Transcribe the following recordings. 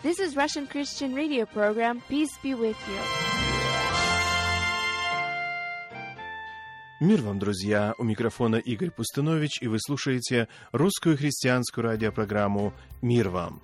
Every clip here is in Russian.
This is Russian Christian Radio program. Peace be with you. Мир вам, друзья! У микрофона Игорь Пустынович, и вы слушаете русскую христианскую радиопрограмму «Мир вам».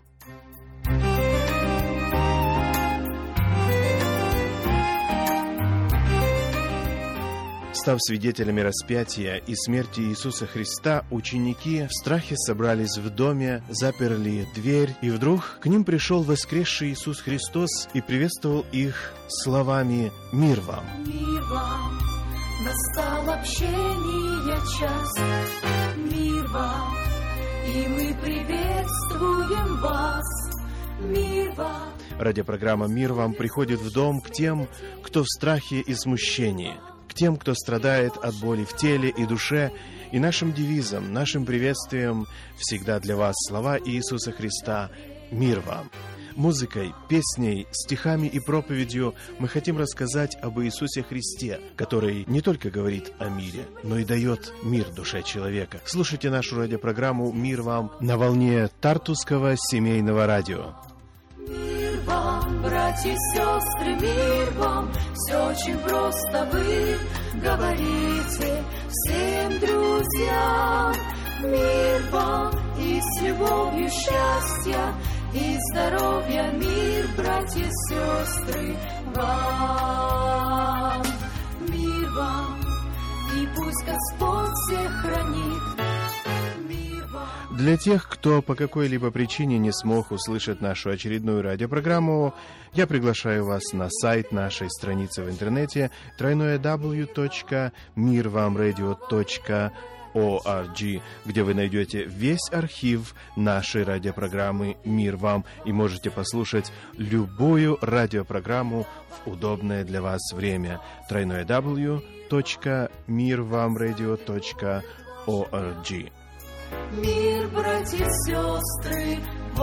Став свидетелями распятия и смерти Иисуса Христа, ученики в страхе собрались в доме, заперли дверь, и вдруг к ним пришел воскресший Иисус Христос и приветствовал их словами «Мир вам». Мир вам, настал общение час, мир вам, и мы приветствуем вас, мир вам. Радиопрограмма «Мир вам» приходит в дом к тем, кто в страхе и смущении, к тем, кто страдает от боли в теле и душе, и нашим девизом, нашим приветствием всегда для вас слова Иисуса Христа «Мир вам». Музыкой, песней, стихами и проповедью мы хотим рассказать об Иисусе Христе, который не только говорит о мире, но и дает мир душе человека. Слушайте нашу радиопрограмму «Мир вам» на волне Тартусского семейного радио. Мир вам, братья и сестры, мир вам, все очень просто вы говорите всем друзьям. Мир вам и с любовью счастья и здоровья, мир, братья и сестры, вам. Мир вам, и пусть Господь всех хранит. Для тех, кто по какой-либо причине не смог услышать нашу очередную радиопрограмму, я приглашаю вас на сайт нашей страницы в интернете www.mirvamradio.org, где вы найдете весь архив нашей радиопрограммы «Мир вам» и можете послушать любую радиопрограмму в удобное для вас время. www.mirvamradio.org. Мир, братья и сестры,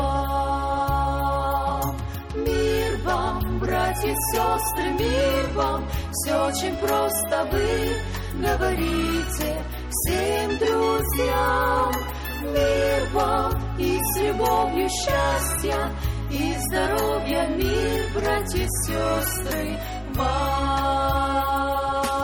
вам. Мир вам, братья и сестры, мир вам. Все очень просто вы говорите всем друзьям. Мир вам и с любовью счастья и здоровья, мир, братья и сестры, вам.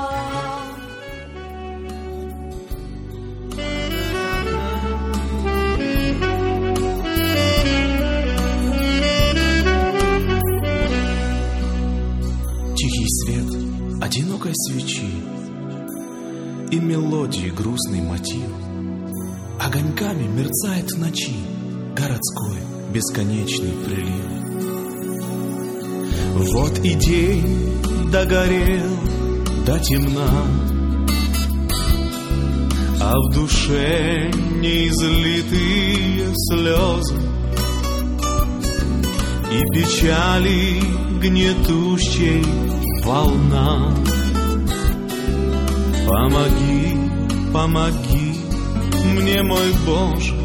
Одинокой свечи и мелодии грустный мотив огоньками мерцает в ночи городской бесконечный прилив. Вот и день догорел до темна, а в душе неизлитые слезы и печали гнетущей волна. Помоги, помоги мне, мой Боже,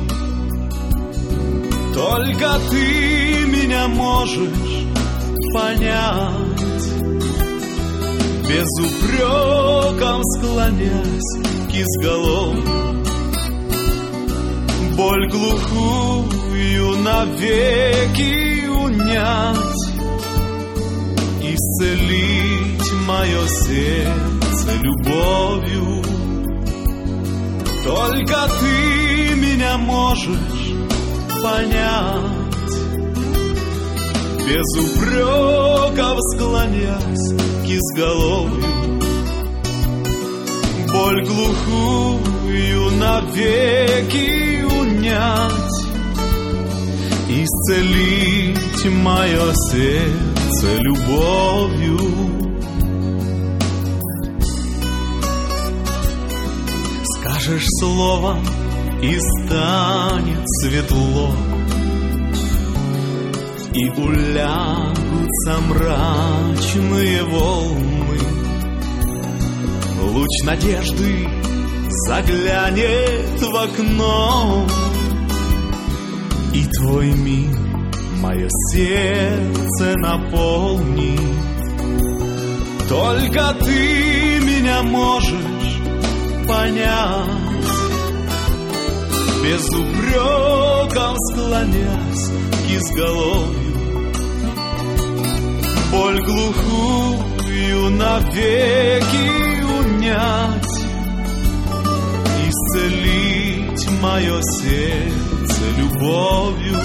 только Ты меня можешь понять. Без упреков склонясь к изголовью, боль глухую навеки унять, исцелить мое сердце любовью. Только Ты меня можешь понять. Без упреков склонясь к изголовью, боль глухую навеки унять, исцелить мое сердце любовью. Скажешь слово, и станет светло, и улягутся мрачные волны. Луч надежды заглянет в окно, и Твой мир мое сердце наполни. Только Ты меня можешь понять. Без упреков склонясь к изголовью, боль глухую навеки унять, исцелить мое сердце любовью.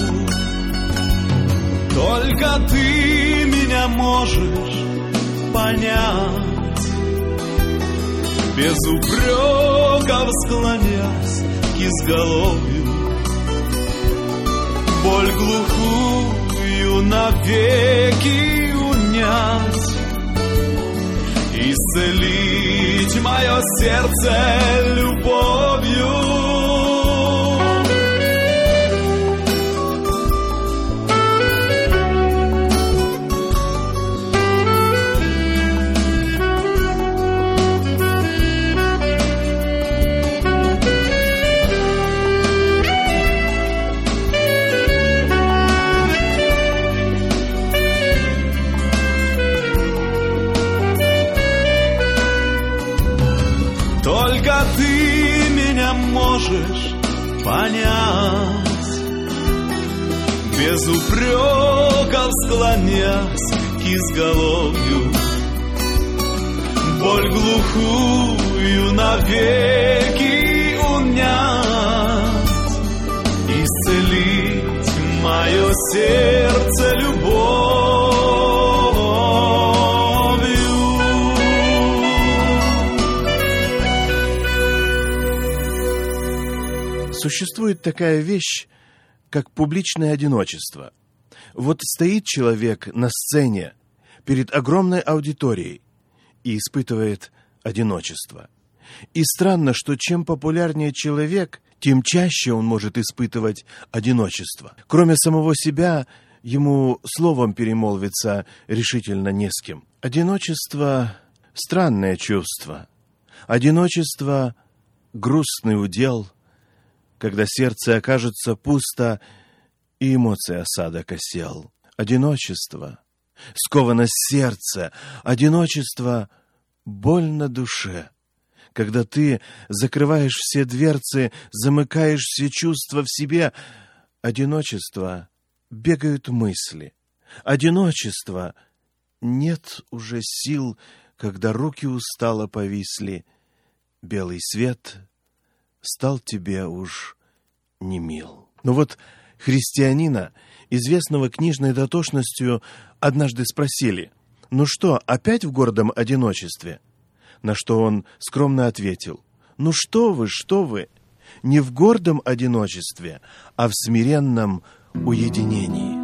Только ты меня можешь понять, без упреков склонясь к изголовью. Боль глухую навеки унять, исцелить мое сердце любовью. Только ты меня можешь понять, без упреков склонясь к изголовью. Боль глухую навеки унять, исцелить мое сердце любовью. Существует такая вещь, как публичное одиночество. Вот стоит человек на сцене перед огромной аудиторией и испытывает одиночество. И странно, что чем популярнее человек, тем чаще он может испытывать одиночество. Кроме самого себя, ему словом перемолвиться решительно не с кем. Одиночество – странное чувство. Одиночество – грустный удел, когда сердце окажется пусто и эмоции осадок осел. Одиночество, сковано сердце, одиночество, боль на душе. Когда ты закрываешь все дверцы, замыкаешь все чувства в себе, одиночество, бегают мысли. Одиночество, нет уже сил, когда руки устало повисли. Белый свет стал тебе уж не мил. Но вот христианина, известного книжной дотошностью, однажды спросили: «Ну что, опять в гордом одиночестве?» На что он скромно ответил: «Ну что вы, не в гордом одиночестве, а в смиренном уединении».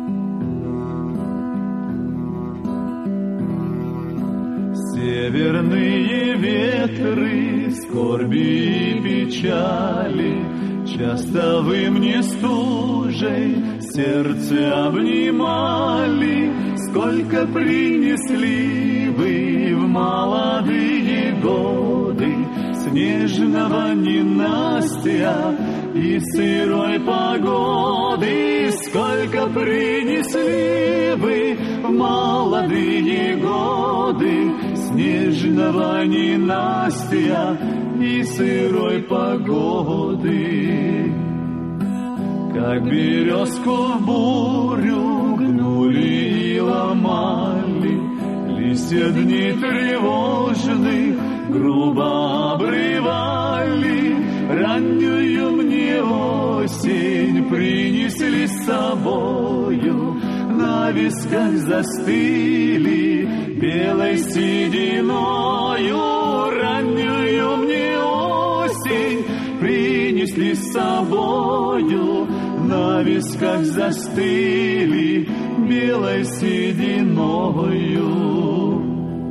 Северные ветры, скорби и печали часто вы мне стужей сердце обнимали. Сколько принесли вы в молодые годы снежного ненастья и сырой погоды. Сколько принесли вы в молодые годы снежного ненастья и сырой погоды. Как березку в бурю гнули и ломали, листья дни тревожных грубо обрывали. Раннюю мне осень принесли с собою, на висках застыли белой сединою. Раннюю мне осень принесли с собою, на висках застыли белой сединою.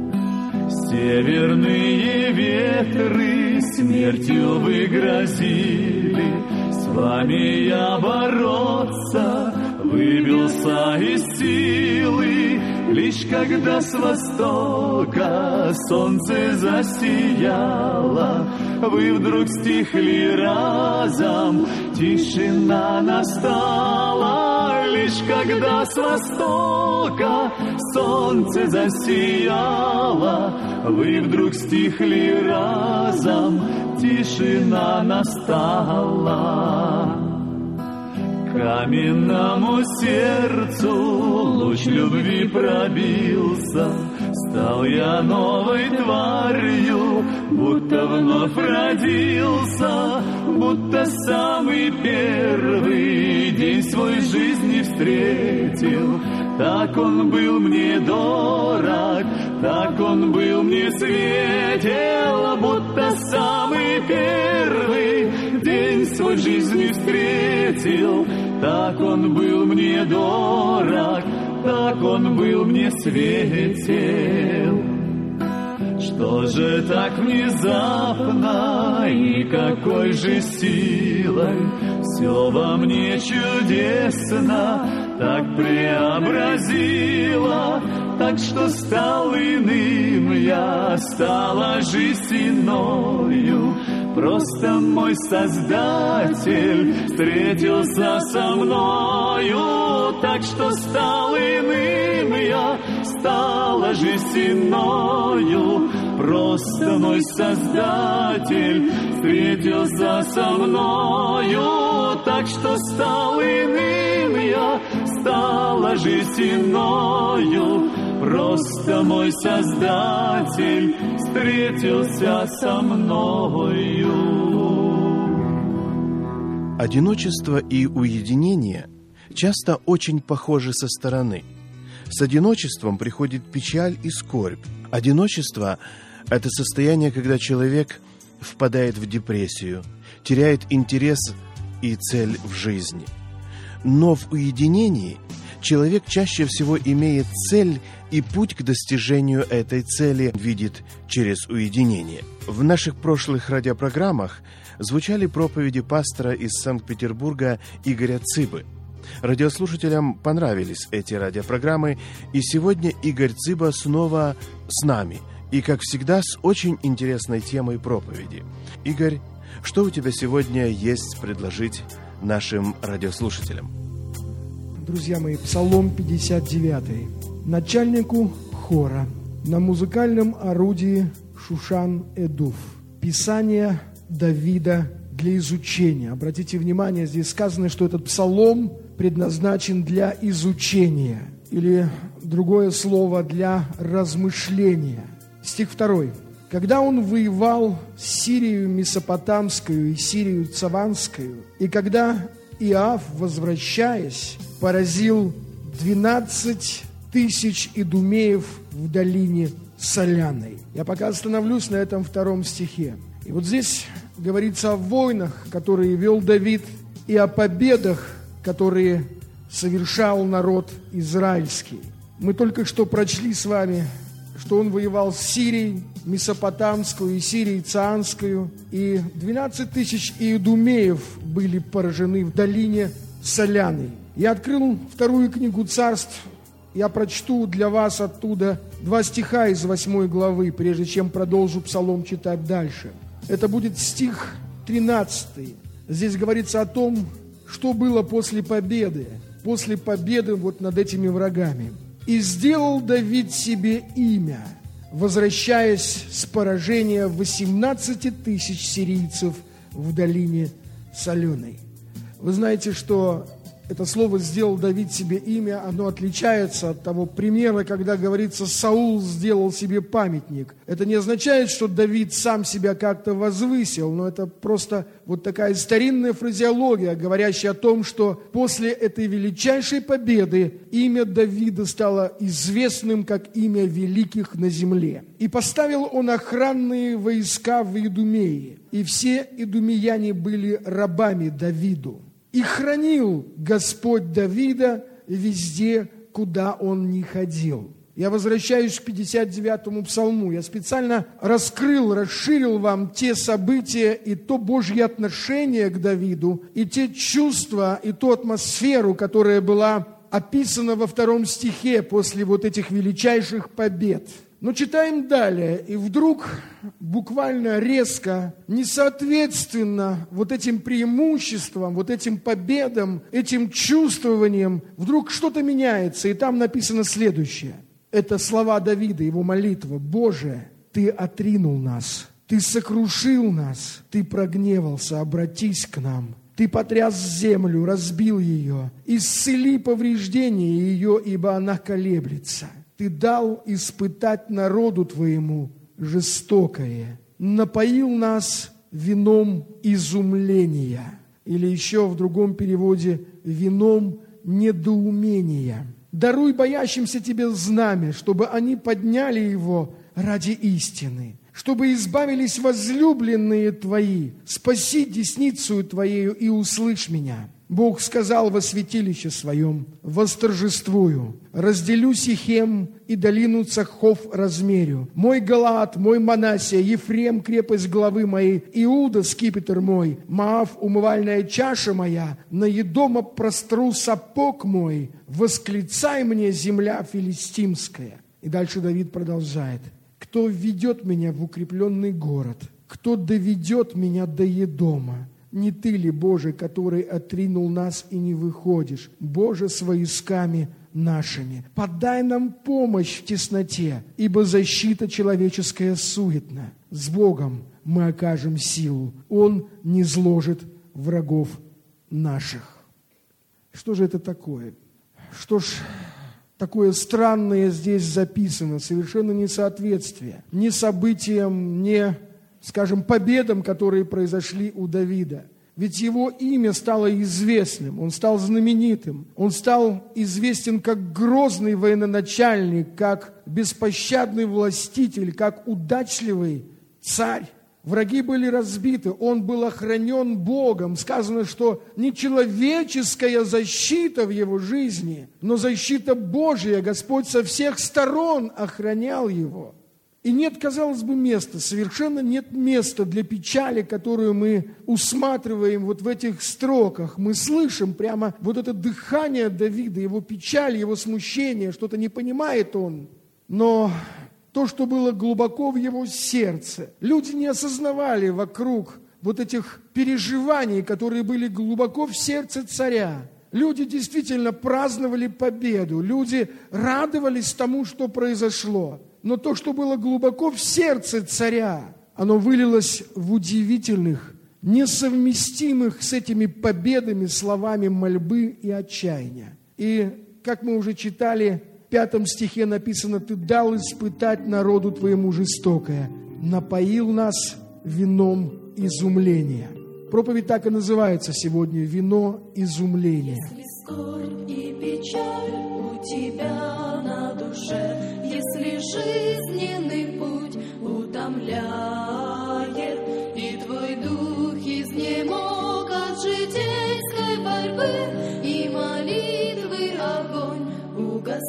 Северные ветры смертью вы грозили, с вами я бороться выбился из силы. Лишь когда с востока солнце засияло, вы вдруг стихли разом, тишина настала. Лишь когда с востока солнце засияло, вы вдруг стихли разом, тишина настала. Каменному сердцу луч любви пробился, стал я новой тварью, будто вновь родился, будто самый первый день свой жизни встретил. Так он был мне дорог, так он был мне светел, будто самый первый день свой жизни встретил. Так он был мне дорог, так он был мне светел. Что же так внезапно и какой же силой все во мне чудесно так преобразило, так что стал иным я, стала жизнь иною. Просто мой Создатель встретился со мною, так что стал иным я, стала жизнь иною. Просто мой Создатель встретился со мною, так что стал иным я, стала жизнь иною. Просто мой Создатель встретился со мною. Одиночество и уединение часто очень похожи со стороны. С одиночеством приходит печаль и скорбь. Одиночество – это состояние, когда человек впадает в депрессию, теряет интерес и цель в жизни. Но в уединении человек чаще всего имеет цель и путь к достижению этой цели видит через уединение. В наших прошлых радиопрограммах звучали проповеди пастора из Санкт-Петербурга Игоря Цыбы. Радиослушателям понравились эти радиопрограммы, и сегодня Игорь Цыба снова с нами, и, как всегда, с очень интересной темой проповеди. Игорь, что у тебя сегодня есть предложить нашим радиослушателям? Друзья мои, Псалом 59. Начальнику хора на музыкальном орудии Шушан Эдув. Писание Давида для изучения. Обратите внимание, здесь сказано, что этот псалом предназначен для изучения, или другое слово для размышления. Стих 2. Когда он воевал с Сирией Месопотамскую и Сирию Цаванскую, и когда Иав, возвращаясь, поразил 12 тысяч идумеев в долине Соляной. Я пока остановлюсь на этом 2 стихе. И вот здесь говорится о войнах, которые вел Давид, и о победах, которые совершал народ израильский. Мы только что прочли с вами, что он воевал с Сирией Месопотамскую и Сирией Цаанскую, и 12 тысяч иудумеев были поражены в долине Соляной. Я открыл 2 книгу Царств, я прочту для вас оттуда 2 стиха из 8 главы, прежде чем продолжу псалом читать дальше. Это будет стих 13. Здесь говорится о том, что было после победы вот над этими врагами. «И сделал Давид себе имя, возвращаясь с поражения 18 тысяч сирийцев в долине Соленой». Вы знаете, что это слово «сделал Давид себе имя», оно отличается от того примера, когда говорится «Саул сделал себе памятник». Это не означает, что Давид сам себя как-то возвысил, но это просто вот такая старинная фразеология, говорящая о том, что после этой величайшей победы имя Давида стало известным как имя великих на земле. «И поставил он охранные войска в Идумее, и все идумеяне были рабами Давиду. И хранил Господь Давида везде, куда он ни ходил». Я возвращаюсь к 59-му псалму. Я специально расширил вам те события и то Божье отношение к Давиду, и те чувства, и ту атмосферу, которая была описана во 2 стихе после вот этих величайших побед. Но читаем далее, и вдруг буквально резко, несоответственно вот этим преимуществам, вот этим победам, этим чувствованиям, вдруг что-то меняется, и там написано следующее. Это слова Давида, его молитва. «Боже, Ты отринул нас, Ты сокрушил нас, Ты прогневался, обратись к нам. Ты потряс землю, разбил ее. Исцели повреждения ее, ибо она колеблется. Ты дал испытать народу Твоему жестокое. Напоил нас вином изумления». Или еще в другом переводе «вином недоумения». «Даруй боящимся Тебе знамя, чтобы они подняли его ради истины, чтобы избавились возлюбленные Твои. Спаси десницею Твоею и услышь меня». Бог сказал во святилище Своем: «Восторжествую, разделю Сихем и долину Цахов размерю. Мой Галаад, мой Манассия, Ефрем, крепость главы моей, Иуда, скипетр мой, Моав, умывальная чаша моя, на Едома простру сапог мой, восклицай мне, земля филистимская». И дальше Давид продолжает: «Кто введет меня в укрепленный город? Кто доведет меня до Едома? Не Ты ли, Боже, который отринул нас и не выходишь, Боже, с войсками нашими? Подай нам помощь в тесноте, ибо защита человеческая суетна. С Богом мы окажем силу, Он низложит врагов наших». Что же это такое? Что ж такое странное здесь записано? Совершенно несоответствие. Ни событиям, ни, скажем, победам, которые произошли у Давида. Ведь его имя стало известным, он стал знаменитым, он стал известен как грозный военачальник, как беспощадный властитель, как удачливый царь. Враги были разбиты, он был охранен Богом. Сказано, что не человеческая защита в его жизни, но защита Божия. Господь со всех сторон охранял его. И нет, казалось бы, места, совершенно нет места для печали, которую мы усматриваем вот в этих строках. Мы слышим прямо вот это дыхание Давида, его печаль, его смущение, что-то не понимает он. Но то, что было глубоко в его сердце, люди не осознавали вокруг вот этих переживаний, которые были глубоко в сердце царя. Люди действительно праздновали победу, люди радовались тому, что произошло. Но то, что было глубоко в сердце царя, оно вылилось в удивительных, несовместимых с этими победами словами мольбы и отчаяния. И, как мы уже читали, в 5 стихе написано: «Ты дал испытать народу Твоему жестокое, напоил нас вином изумления». Проповедь так и называется сегодня: «Вино изумления». Если скорбь и печаль у тебя на душе, если жизненный путь утомляет, и твой дух изнемог от житейской борьбы, и молитвы огонь угасает,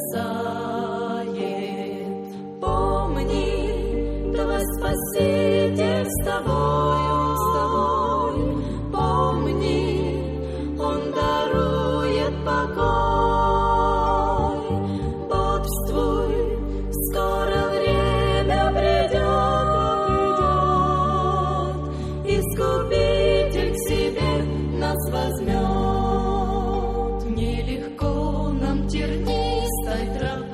помни, твой Спаситель с тобою, помни, Он дарует покой. Возьмет. Нелегко нам тернистой тропой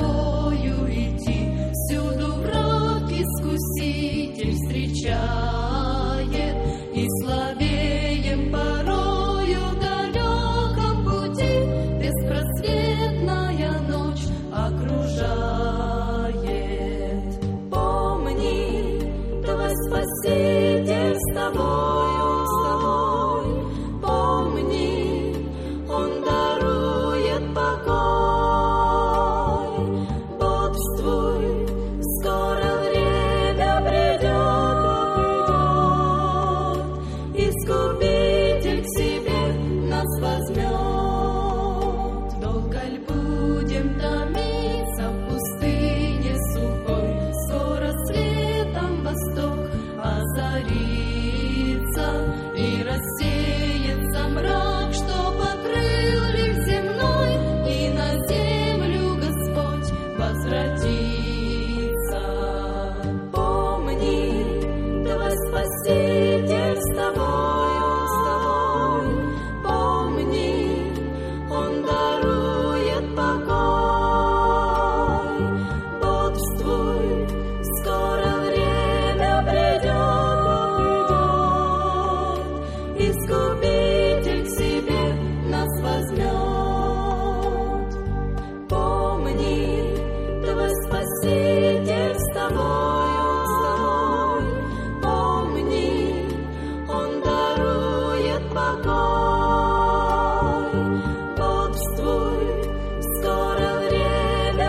покой. Отцвой, скоро время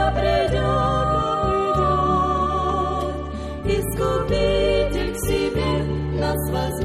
придет, Искупитель к себе нас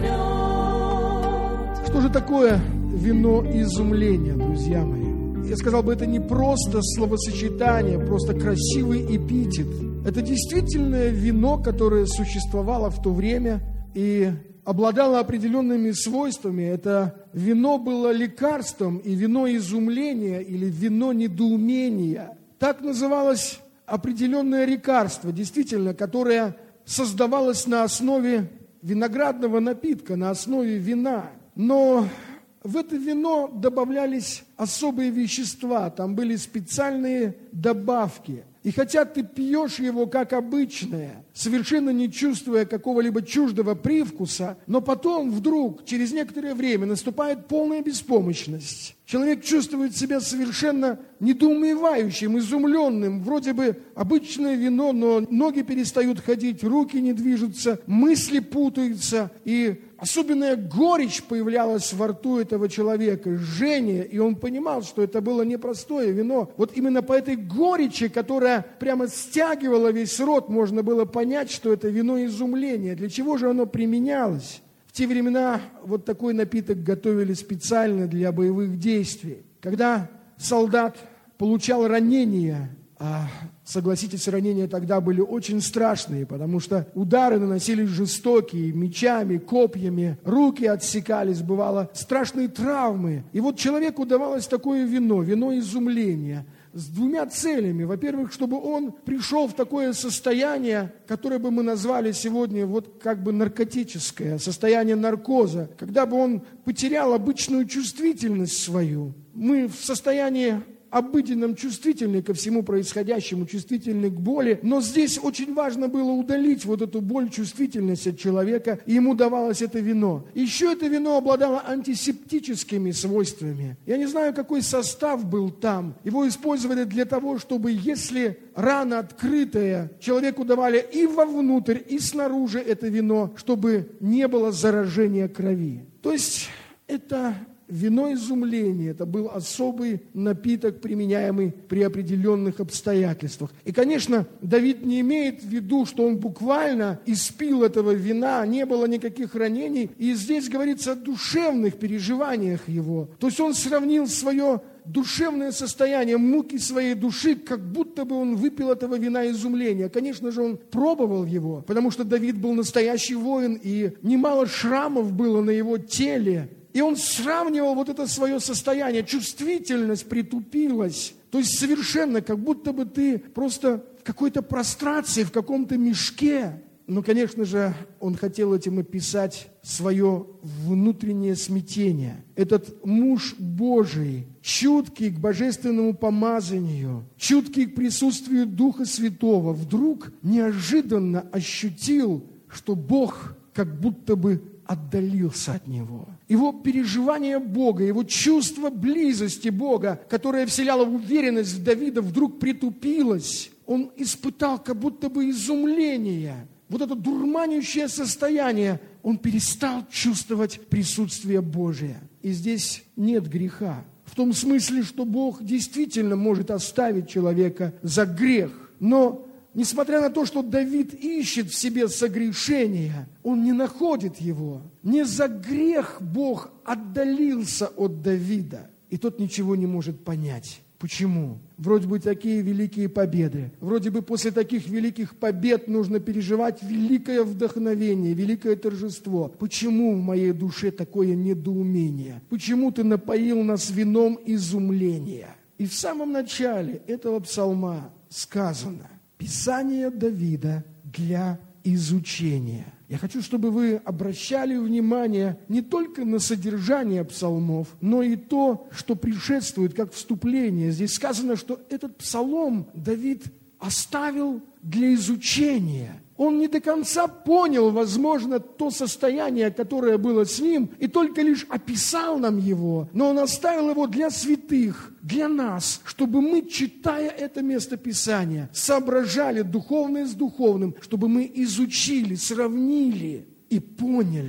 возьмет. Что же такое вино изумления, друзья мои? Я сказал бы, это не просто словосочетание, просто красивый эпитет. Это действительно вино, которое существовало в то время и обладало определенными свойствами. Это вино было лекарством, и вино изумления или вино недоумения. Так называлось определенное лекарство, действительно, которое создавалось на основе виноградного напитка, на основе вина. Но в это вино добавлялись особые вещества, там были специальные добавки. И хотя ты пьешь его как обычное, совершенно не чувствуя какого-либо чуждого привкуса, но потом вдруг, через некоторое время, наступает полная беспомощность. Человек чувствует себя совершенно недоумевающим, изумленным. Вроде бы обычное вино, но ноги перестают ходить, руки не движутся, мысли путаются. И особенная горечь появлялась во рту этого человека, жжение. И он понимал, что это было непростое вино. Вот именно по этой горечи, которая прямо стягивала весь рот, можно было понять, что это вино изумления. Для чего же оно применялось? В те времена вот такой напиток готовили специально для боевых действий. Когда солдат получал ранения, а согласитесь, ранения тогда были очень страшные, потому что удары наносились жестокие, мечами, копьями, руки отсекались, бывало страшные травмы. И вот человеку давалось такое вино, вино изумления, с двумя целями. Во-первых, чтобы он пришел в такое состояние, которое бы мы назвали сегодня вот как бы наркотическое, состояние наркоза, когда бы он потерял обычную чувствительность свою. Мы в состоянии обыденном чувствительны ко всему происходящему, чувствительны к боли. Но здесь очень важно было удалить вот эту боль, чувствительность от человека, и ему давалось это вино. Еще это вино обладало антисептическими свойствами. Я не знаю, какой состав был там. Его использовали для того, чтобы, если рана открытая, человеку давали и вовнутрь, и снаружи это вино, чтобы не было заражения крови. То есть это вино изумления, это был особый напиток, применяемый при определенных обстоятельствах. И, конечно, Давид не имеет в виду, что он буквально испил этого вина, не было никаких ранений. И здесь говорится о душевных переживаниях его. То есть он сравнил свое душевное состояние, муки своей души, как будто бы он выпил этого вина изумления. Конечно же, он пробовал его, потому что Давид был настоящий воин, и немало шрамов было на его теле. И он сравнивал вот это свое состояние, чувствительность притупилась. То есть совершенно, как будто бы ты просто в какой-то прострации, в каком-то мешке. Но, конечно же, он хотел этим описать свое внутреннее смятение. Этот муж Божий, чуткий к божественному помазанию, чуткий к присутствию Духа Святого, вдруг неожиданно ощутил, что Бог как будто бы отдалился от него. Его переживание Бога, его чувство близости Бога, которое вселяло уверенность в Давида, вдруг притупилось. Он испытал как будто бы изумление. Вот это дурманящее состояние. Он перестал чувствовать присутствие Божие. И здесь нет греха. В том смысле, что Бог действительно может оставить человека за грех. Но несмотря на то, что Давид ищет в себе согрешение, он не находит его. Не за грех Бог отдалился от Давида. И тот ничего не может понять. Почему? Вроде бы такие великие победы. Вроде бы после таких великих побед нужно переживать великое вдохновение, великое торжество. Почему в моей душе такое недоумение? Почему ты напоил нас вином изумления? И в самом начале этого псалма сказано: Писание Давида для изучения. Я хочу, чтобы вы обращали внимание не только на содержание псалмов, но и то, что предшествует как вступление. Здесь сказано, что этот псалом Давид оставил для изучения. Он не до конца понял, возможно, то состояние, которое было с ним, и только лишь описал нам его, но он оставил его для святых, для нас, чтобы мы, читая это место Писания, соображали духовное с духовным, чтобы мы изучили, сравнили и поняли,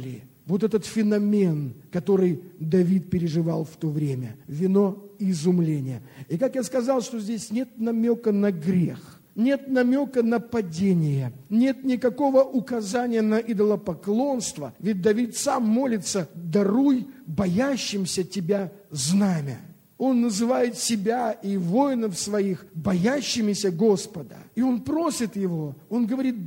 вот этот феномен, который Давид переживал в то время. Вино изумления. И как я сказал, что здесь нет намека на грех, нет намека на падение, нет никакого указания на идолопоклонство. Ведь Давид сам молится: «Даруй боящимся Тебя знамя». Он называет себя и воинов своих боящимися Господа. И он просит его, он говорит: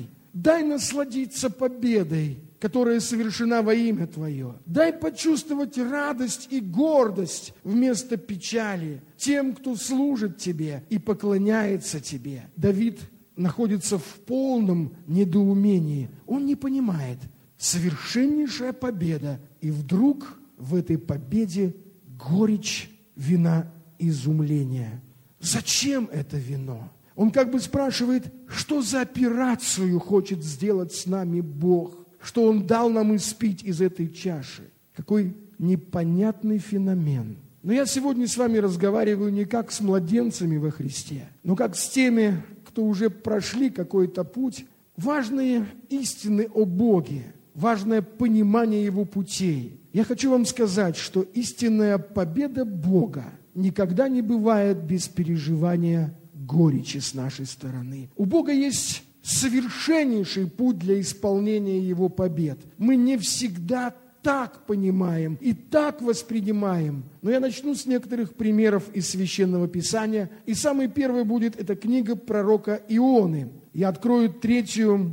дай насладиться победой, которая совершена во имя Твое. Дай почувствовать радость и гордость вместо печали тем, кто служит Тебе и поклоняется Тебе. Давид находится в полном недоумении. Он не понимает. Совершеннейшая победа. И вдруг в этой победе горечь вина изумления. Зачем это вино? Он как бы спрашивает, что за операцию хочет сделать с нами Бог, что Он дал нам испить из этой чаши. Какой непонятный феномен. Но я сегодня с вами разговариваю не как с младенцами во Христе, но как с теми, кто уже прошли какой-то путь. Важные истины о Боге, важное понимание Его путей. Я хочу вам сказать, что истинная победа Бога никогда не бывает без переживания горечи с нашей стороны. У Бога есть совершеннейший путь для исполнения Его побед. Мы не всегда так понимаем и так воспринимаем. Но я начну с некоторых примеров из Священного Писания. И самый первый будет, это книга пророка Ионы. Я открою 3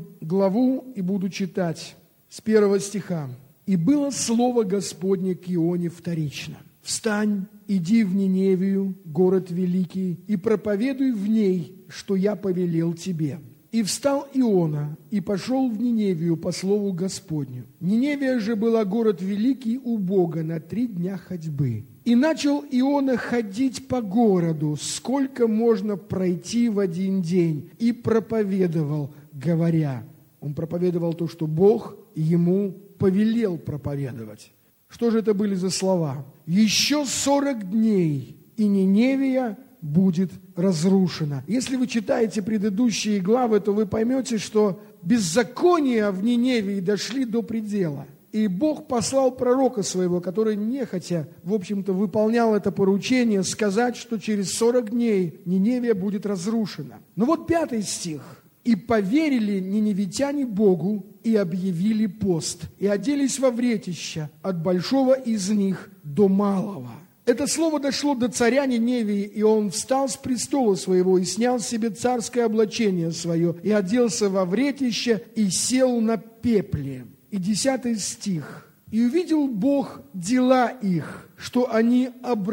главу и буду читать с 1 стиха. «И было слово Господне к Ионе вторично. Встань, иди в Ниневию, город великий, и проповедуй в ней, что я повелел тебе. И встал Иона, и пошел в Ниневию по слову Господню. Ниневия же была город великий у Бога на 3 дня ходьбы. И начал Иона ходить по городу, сколько можно пройти в 1 день, и проповедовал, говоря». Он проповедовал то, что Бог ему повелел проповедовать. Что же это были за слова? «Еще 40 дней, и Ниневия будет разрушена». Если вы читаете предыдущие главы, то вы поймете, что беззакония в Ниневии дошли до предела. И Бог послал пророка своего, который нехотя, в общем-то, выполнял это поручение, сказать, что через 40 дней Ниневия будет разрушена. Но вот 5 стих. «И поверили ниневитяне Богу, и объявили пост, и оделись во вретища от большого из них до малого». Это слово дошло до царя Ниневии, и он встал с престола своего, и снял себе царское облачение свое, и оделся во вретище, и сел на пепле. И 10 стих. «И увидел Бог дела их, что они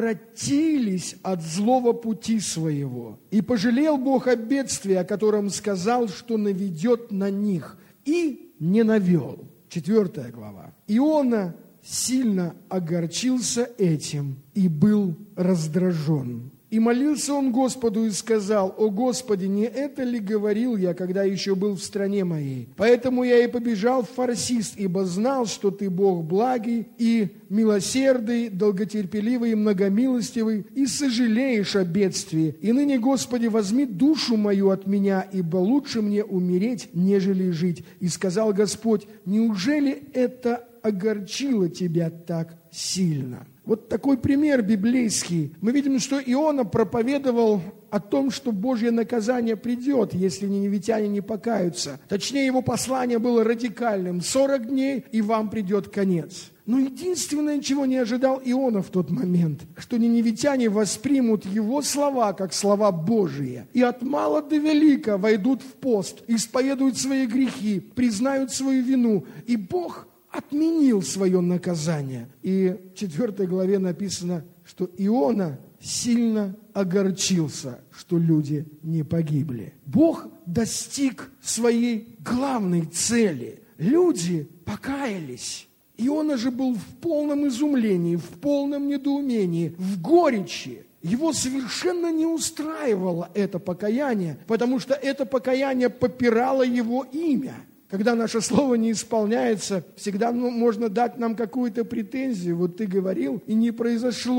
обратились от злого пути своего. И пожалел Бог о бедствии, о котором сказал, что наведет на них, и не навел». 4 глава. «Иона сильно огорчился этим и был раздражен. И молился он Господу и сказал: «О Господи, не это ли говорил я, когда еще был в стране моей? Поэтому я и побежал в Фарсис, ибо знал, что Ты Бог благий и милосердный, долготерпеливый и многомилостивый, и сожалеешь о бедствии. И ныне, Господи, возьми душу мою от меня, ибо лучше мне умереть, нежели жить». И сказал Господь: «Неужели это огорчило тебя так сильно?» Вот такой пример библейский. Мы видим, что Иона проповедовал о том, что Божье наказание придет, если ниневитяне не покаются. Точнее, его послание было радикальным. 40 дней, и вам придет конец. Но единственное, чего не ожидал Иона в тот момент, что ниневитяне воспримут его слова, как слова Божьи, и от мала до велика войдут в пост, исповедуют свои грехи, признают свою вину, и Бог отменил свое наказание. И в 4 главе написано, что Иона сильно огорчился, что люди не погибли. Бог достиг своей главной цели. Люди покаялись. Иона же был в полном изумлении, в полном недоумении, в горечи. Его совершенно не устраивало это покаяние, потому что это покаяние попирало его имя. Когда наше слово не исполняется, всегда можно дать нам какую-то претензию. Вот ты говорил, и не произошло.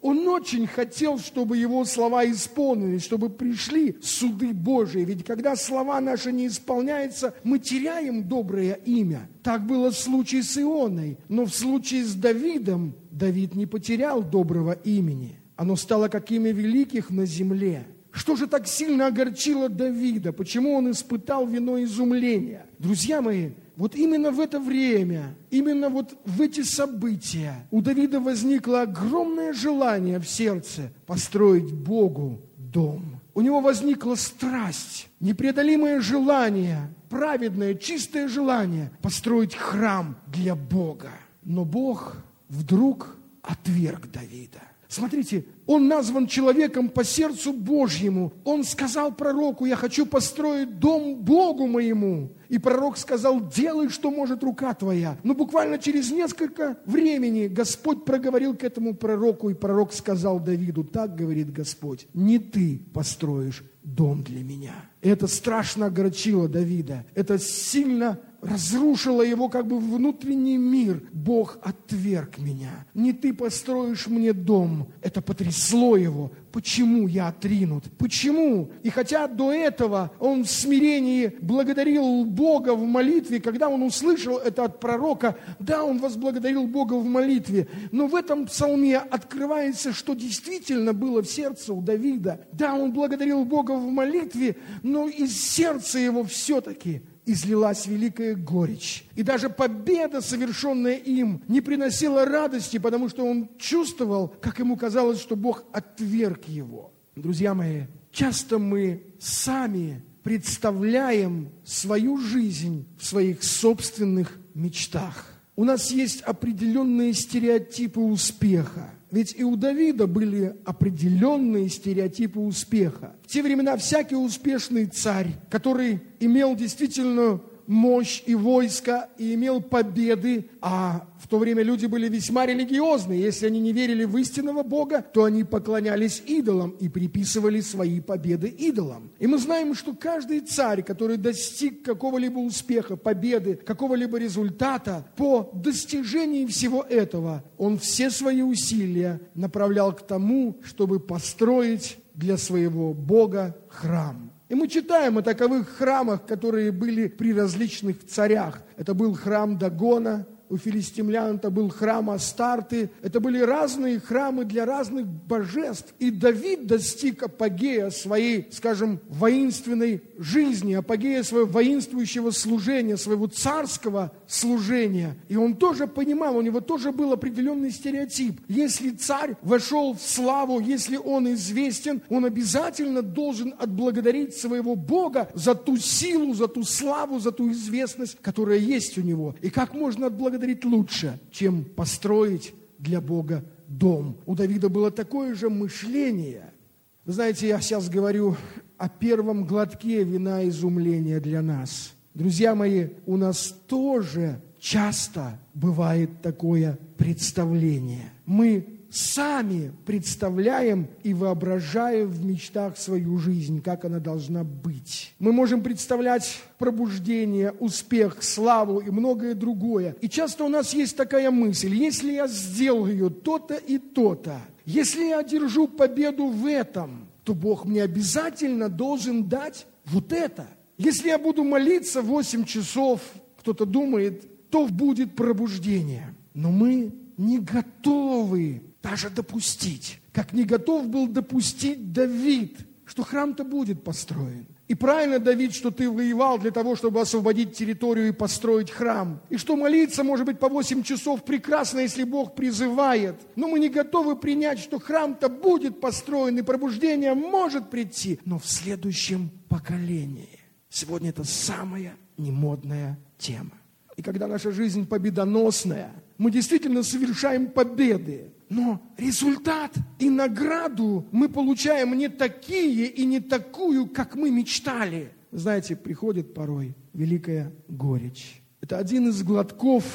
Он очень хотел, чтобы его слова исполнились, чтобы пришли суды Божии. Ведь когда слова наши не исполняются, мы теряем доброе имя. Так было в случае с Ионой. Но в случае с Давидом, Давид не потерял доброго имени. Оно стало как имя великих на земле. Что же так сильно огорчило Давида? Почему он испытал вино изумления? Друзья мои, вот именно в это время, именно вот в эти события у Давида возникло огромное желание в сердце построить Богу дом. У него возникла страсть, непреодолимое желание, праведное, чистое желание построить храм для Бога. Но Бог вдруг отверг Давида. Смотрите, он назван человеком по сердцу Божьему. Он сказал пророку: я хочу построить дом Богу моему. И пророк сказал: делай, что может рука твоя. Но буквально через несколько времени Господь проговорил к этому пророку, и пророк сказал Давиду: так говорит Господь, не ты построишь дом для меня. Это страшно огорчило Давида. Это сильно разрушило его как бы внутренний мир. Бог отверг меня. Не ты построишь мне дом. Это потрясло его. Почему я отринут? Почему? И хотя до этого он в смирении благодарил Бога в молитве, когда он услышал это от пророка, да, он возблагодарил Бога в молитве, но в этом псалме открывается, что действительно было в сердце у Давида. Да, он благодарил Бога в молитве, но из сердца его все-таки излилась великая горечь. И даже победа, совершенная им, не приносила радости, потому что он чувствовал, как ему казалось, что Бог отверг его. Друзья мои, часто мы сами представляем свою жизнь в своих собственных мечтах. У нас есть определенные стереотипы успеха. Ведь и у Давида были определенные стереотипы успеха. В те времена всякий успешный царь, который имел действительно мощь и войско, и имел победы, а в то время люди были весьма религиозны. Если они не верили в истинного Бога, то они поклонялись идолам и приписывали свои победы идолам. И мы знаем, что каждый царь, который достиг какого-либо успеха, победы, какого-либо результата, по достижении всего этого, он все свои усилия направлял к тому, чтобы построить для своего Бога храм. И мы читаем о таковых храмах, которые были при различных царях. Это был храм Дагона, у филистимлян это был храм Астарты. Это были разные храмы для разных божеств. И Давид достиг апогея своей, скажем, воинственной жизни, апогея своего воинствующего служения, своего царского служения. И он тоже понимал, у него тоже был определенный стереотип. Если царь вошел в славу, если он известен, он обязательно должен отблагодарить своего Бога за ту силу, за ту славу, за ту известность, которая есть у него. И как можно отблагодарить лучше, чем построить для Бога дом? У Давида было такое же мышление. Вы знаете, я сейчас говорю о первом глотке вина изумления для нас. Друзья мои, у нас тоже часто бывает такое представление. Мы сами представляем и воображаем в мечтах свою жизнь, как она должна быть. Мы можем представлять пробуждение, успех, славу и многое другое. И часто у нас есть такая мысль: если я сделаю то-то и то-то, если я одержу победу в этом, то Бог мне обязательно должен дать вот это. Если я буду молиться 8 часов, кто-то думает, то будет пробуждение. Но мы не готовы даже допустить, как не готов был допустить Давид, что храм-то будет построен. И правильно, Давид, что ты воевал для того, чтобы освободить территорию и построить храм. И что молиться, может быть, по 8 часов прекрасно, если Бог призывает. Но мы не готовы принять, что храм-то будет построен, и пробуждение может прийти, но в следующем поколении. Сегодня это самая немодная тема. И когда наша жизнь победоносная, мы действительно совершаем победы, но результат и награду мы получаем не такие и не такую, как мы мечтали. Знаете, приходит порой великая горечь. Это один из глотков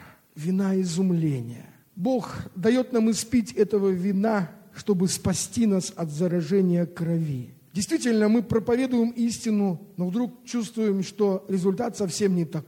вина изумления. Бог дает нам испить этого вина, чтобы спасти нас от заражения крови. Действительно, мы проповедуем истину, но вдруг чувствуем, что результат совсем не таков,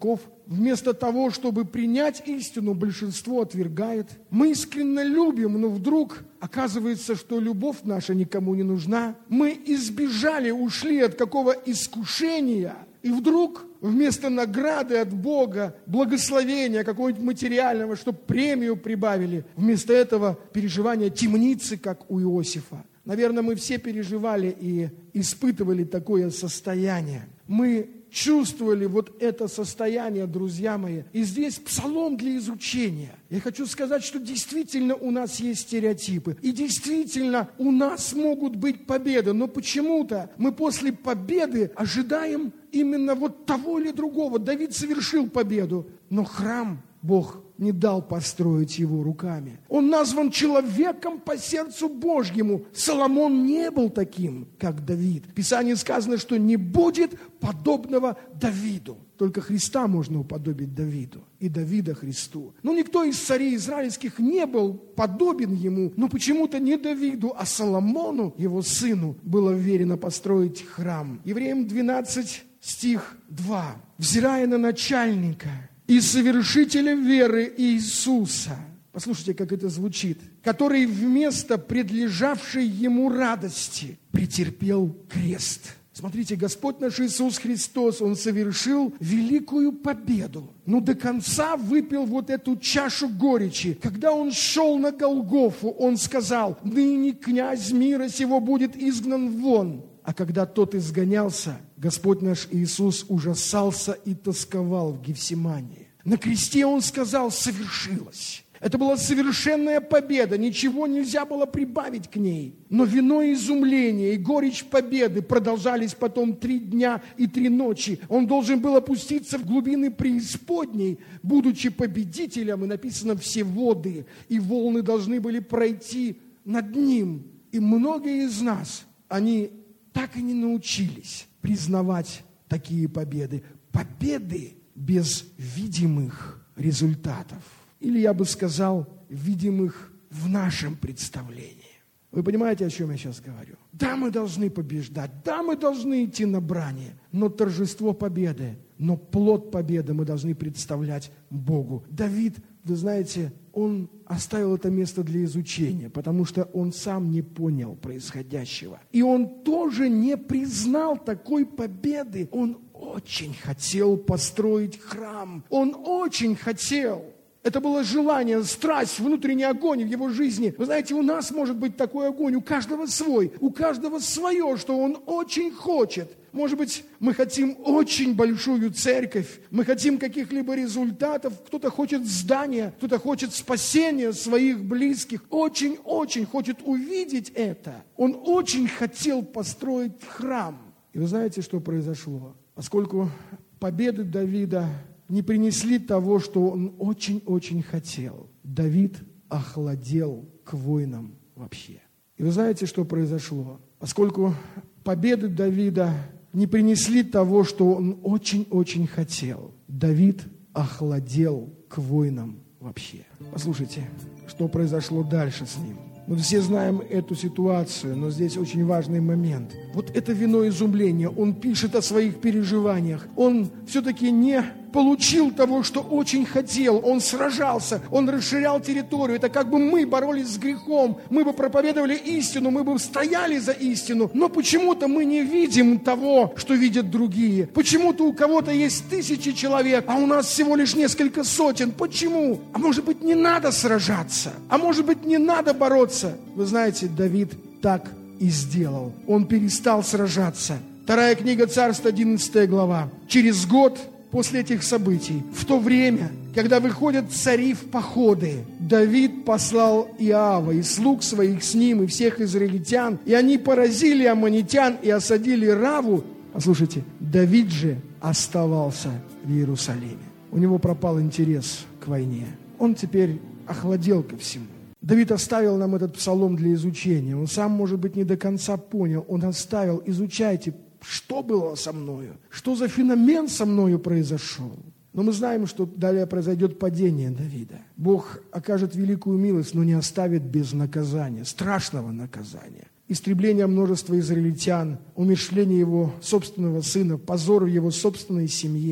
вместо того, чтобы принять истину, большинство отвергает. Мы искренне любим, но вдруг оказывается, что любовь наша никому не нужна. Мы избежали, ушли от какого искушения, и вдруг вместо награды от Бога, благословения какого-нибудь материального, чтобы премию прибавили, вместо этого переживания темницы, как у Иосифа. Наверное, мы все переживали и испытывали такое состояние. Мы чувствовали вот это состояние, друзья мои. И здесь псалом для изучения. Я хочу сказать, что действительно у нас есть стереотипы. И действительно у нас могут быть победы. Но почему-то мы после победы ожидаем именно вот того или другого. Давид совершил победу, но храм Бог не дал построить его руками. Он назван человеком по сердцу Божьему. Соломон не был таким, как Давид. В Писании сказано, что не будет подобного Давиду. Только Христа можно уподобить Давиду и Давида Христу. Но никто из царей израильских не был подобен ему, но почему-то не Давиду, а Соломону, его сыну, было верено построить храм. Евреям 12, стих 2. «Взирая на начальника и совершителя веры Иисуса». Послушайте, как это звучит. «Который вместо предлежавшей ему радости претерпел крест». Смотрите, Господь наш Иисус Христос, Он совершил великую победу. Но до конца выпил вот эту чашу горечи. Когда Он шел на Голгофу, Он сказал: «Ныне князь мира сего будет изгнан вон». А когда тот изгонялся, Господь наш Иисус ужасался и тосковал в Гефсимании. На кресте Он сказал: «Совершилось». Это была совершенная победа, ничего нельзя было прибавить к ней. Но вино изумления и горечь победы продолжались потом 3 дня и 3 ночи. Он должен был опуститься в глубины преисподней, будучи победителем, и написано «все воды и волны должны были пройти над ним». И многие из нас, они так и не научились признавать такие победы. Победы без видимых результатов. Или, я бы сказал, видимых в нашем представлении. Вы понимаете, о чем я сейчас говорю? Да, мы должны побеждать, да, мы должны идти на брани, но торжество победы, но плод победы мы должны представлять Богу. Давид, вы знаете, он оставил это место для изучения, потому что он сам не понял происходящего. И он тоже не признал такой победы. Он очень хотел построить храм. Он очень хотел. Это было желание, страсть, внутренний огонь в его жизни. Вы знаете, у нас может быть такой огонь, у каждого свой, у каждого свое, что он очень хочет. Может быть, мы хотим очень большую церковь, мы хотим каких-либо результатов, кто-то хочет здания, кто-то хочет спасения своих близких, очень-очень хочет увидеть это. Он очень хотел построить храм. И вы знаете, что произошло? Поскольку победы Давида не принесли того, что он очень-очень хотел, Давид охладел к войнам вообще. И вы знаете, что произошло? Поскольку победы Давида не принесли того, что он очень-очень хотел, Давид охладел к войнам вообще. Послушайте, что произошло дальше с ним. Мы все знаем эту ситуацию, но здесь очень важный момент. Вот это вино изумления. Он пишет о своих переживаниях. Он все-таки не получил того, что очень хотел. Он сражался, он расширял территорию. Это как бы мы боролись с грехом. Мы бы проповедовали истину, мы бы стояли за истину. Но почему-то мы не видим того, что видят другие. Почему-то у кого-то есть 1000 человек, а у нас всего лишь несколько сотен. Почему? А может быть, не надо сражаться? А может быть, не надо бороться? Вы знаете, Давид так и сделал. Он перестал сражаться. 2 книга Царств, 11 глава. Через год после этих событий, в то время, когда выходят цари в походы, Давид послал Иоава и слуг своих с ним, и всех израильтян, и они поразили аммонитян и осадили Раву. Послушайте, Давид же оставался в Иерусалиме. У него пропал интерес к войне. Он теперь охладел ко всему. Давид оставил нам этот псалом для изучения. Он сам, может быть, не до конца понял. Он оставил, изучайте, что было со мною, что за феномен со мною произошел. Но мы знаем, что далее произойдет падение Давида. Бог окажет великую милость, но не оставит без наказания, страшного наказания. Истребление множества израильтян, умерщвление его собственного сына, позор в его собственной семье.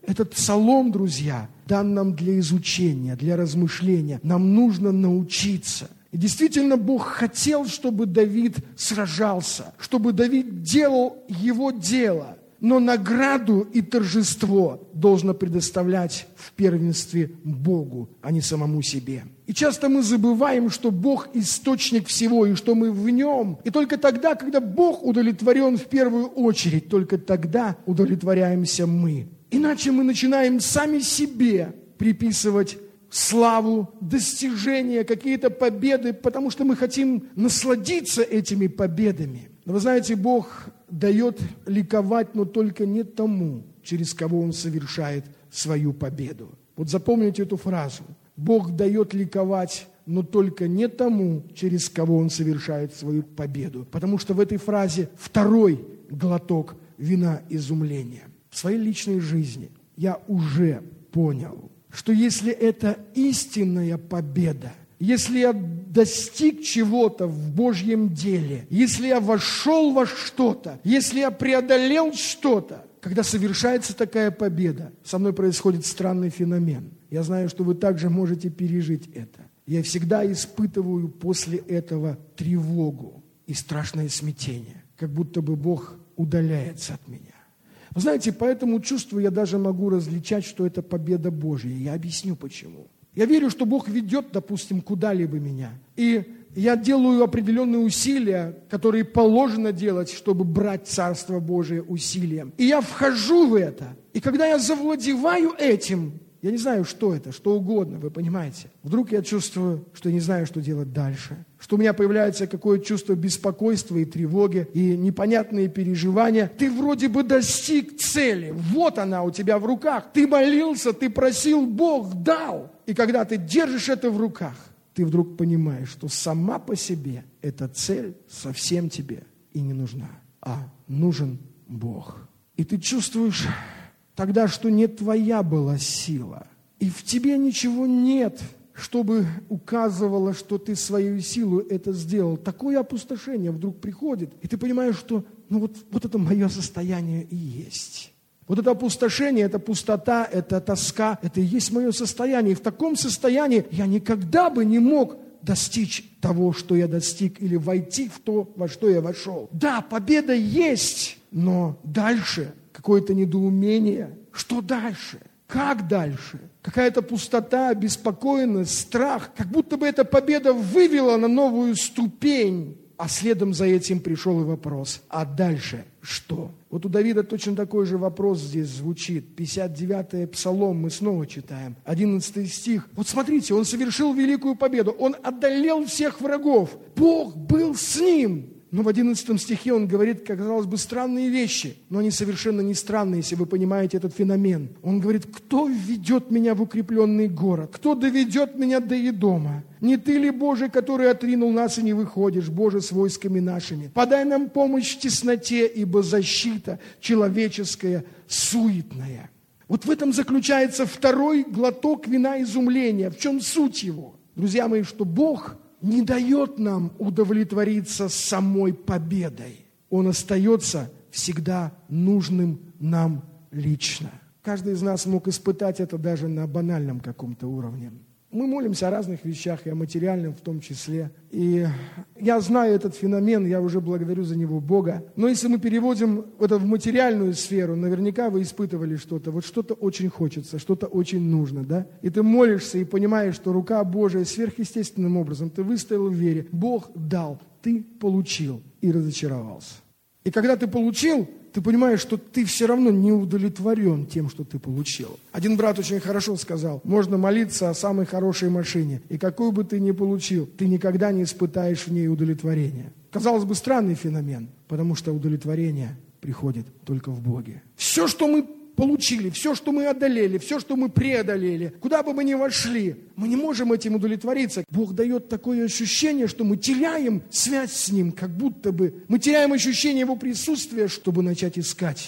Этот псалом, друзья, дан нам для изучения, для размышления. Нам нужно научиться. И действительно, Бог хотел, чтобы Давид сражался, чтобы Давид делал его дело. Но награду и торжество должно предоставлять в первенстве Богу, а не самому себе. И часто мы забываем, что Бог источник всего, и что мы в Нем. И только тогда, когда Бог удовлетворен в первую очередь, только тогда удовлетворяемся мы. Иначе мы начинаем сами себе приписывать славу, достижения, какие-то победы, потому что мы хотим насладиться этими победами. Но вы знаете, Бог дает ликовать, но только не тому, через кого Он совершает свою победу. Вот запомните эту фразу. Бог дает ликовать, но только не тому, через кого Он совершает свою победу. Потому что в этой фразе второй глоток вина изумления. В своей личной жизни я уже понял, что если это истинная победа, если я достиг чего-то в Божьем деле, если я вошел во что-то, если я преодолел что-то, когда совершается такая победа, со мной происходит странный феномен. Я знаю, что вы также можете пережить это. Я всегда испытываю после этого тревогу и страшное смятение, как будто бы Бог удаляется от меня. Вы знаете, по этому чувству я даже могу различать, что это победа Божья. Я объясню почему. Я верю, что Бог ведет, допустим, куда-либо меня. И я делаю определенные усилия, которые положено делать, чтобы брать Царство Божие усилием. И я вхожу в это. И когда я завладеваю этим, я не знаю, что это, что угодно, вы понимаете. Вдруг я чувствую, что я не знаю, что делать дальше. Что у меня появляется какое-то чувство беспокойства и тревоги, и непонятные переживания. Ты вроде бы достиг цели. Вот она у тебя в руках. Ты молился, ты просил, Бог дал. И когда ты держишь это в руках, ты вдруг понимаешь, что сама по себе эта цель совсем тебе и не нужна. А нужен Бог. И ты чувствуешь тогда, что не твоя была сила. И в тебе ничего нет, чтобы указывало, что ты свою силу это сделал. Такое опустошение вдруг приходит. И ты понимаешь, что вот это мое состояние и есть. Вот это опустошение, это пустота, это тоска, это и есть мое состояние. И в таком состоянии я никогда бы не мог достичь того, что я достиг, или войти в то, во что я вошел. Да, победа есть, но дальше какое-то недоумение. Что дальше? Как дальше? Какая-то пустота, обеспокоенность, страх. Как будто бы эта победа вывела на новую ступень. А следом за этим пришел и вопрос. А дальше что? Вот у Давида точно такой же вопрос здесь звучит. 59-й Псалом мы снова читаем. 11 стих. Вот смотрите, он совершил великую победу. Он одолел всех врагов. Бог был с ним. Но в 11 стихе он говорит, казалось бы, странные вещи. Но они совершенно не странные, если вы понимаете этот феномен. Он говорит, кто введет меня в укрепленный город? Кто доведет меня до Едома? Не ты ли, Боже, который отринул нас и не выходишь, Боже, с войсками нашими? Подай нам помощь в тесноте, ибо защита человеческая суетная. Вот в этом заключается второй глоток вина изумления. В чем суть его? Друзья мои, что Бог не дает нам удовлетвориться самой победой. Он остается всегда нужным нам лично. Каждый из нас мог испытать это даже на банальном каком-то уровне. Мы молимся о разных вещах, и о материальном в том числе. И я знаю этот феномен, я уже благодарю за него Бога. Но если мы переводим это в материальную сферу, наверняка вы испытывали что-то. Вот что-то очень хочется, что-то очень нужно, да? И ты молишься и понимаешь, что рука Божия сверхъестественным образом, ты выстоял в вере, Бог дал, ты получил и разочаровался. И когда ты получил, ты понимаешь, что ты все равно не удовлетворен тем, что ты получил. Один брат очень хорошо сказал, можно молиться о самой хорошей машине, и какую бы ты ни получил, ты никогда не испытаешь в ней удовлетворения. Казалось бы, странный феномен, потому что удовлетворение приходит только в Боге. Все, что мы получили, все, что мы одолели, все, что мы преодолели, куда бы мы ни вошли, мы не можем этим удовлетвориться. Бог дает такое ощущение, что мы теряем связь с Ним, как будто бы мы теряем ощущение Его присутствия, чтобы начать искать Его.